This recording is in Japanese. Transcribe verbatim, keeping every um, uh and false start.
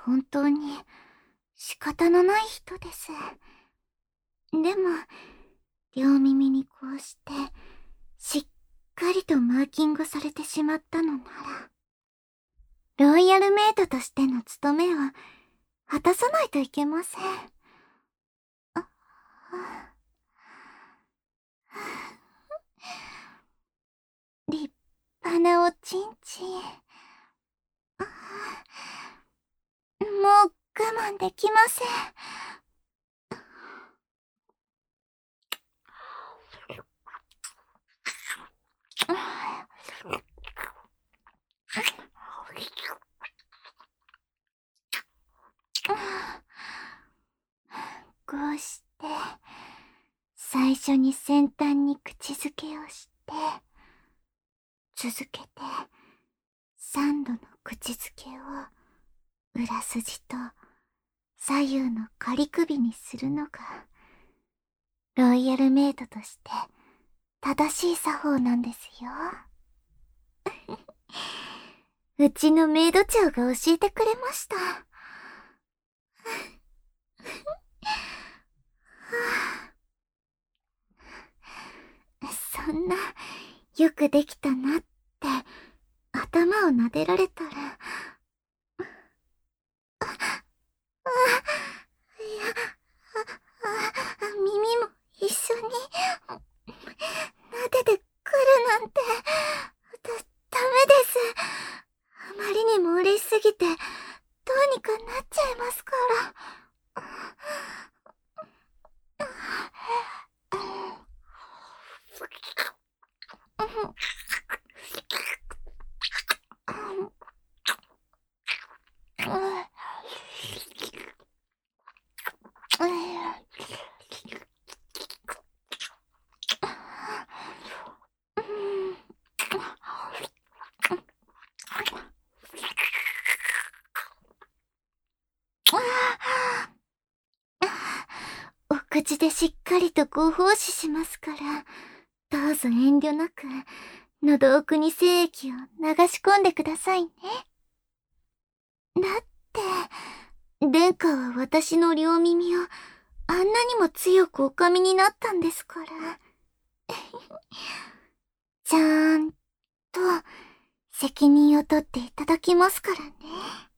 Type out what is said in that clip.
本当に仕方のない人です。でも、両耳にこうして、しっかりとマーキングされてしまったのなら、ロイヤルメイドとしての務めを果たさないといけません。あ、立派なおちんちん。もう我慢できません。こうして、最初に先端に口づけをして、続けて、三度の口づけを、裏筋と左右の仮首にするのが、ロイヤルメイドとして正しい作法なんですよ。うちのメイド長が教えてくれました。そんな、よくできたなって、頭を撫でられたら、あ、あ、いや、あ、あ、耳も一緒に、撫でてくるなんて、だ、ダメです。あまりにも嬉しすぎて、どうにかなっちゃいますから。お口でしっかりとご奉仕しますから、どうぞ遠慮なく、喉奥に精液を流し込んでくださいね。だって、殿下は私の両耳をあんなにも強くお噛みになったんですから。ちゃんと責任を取っていただきますからね。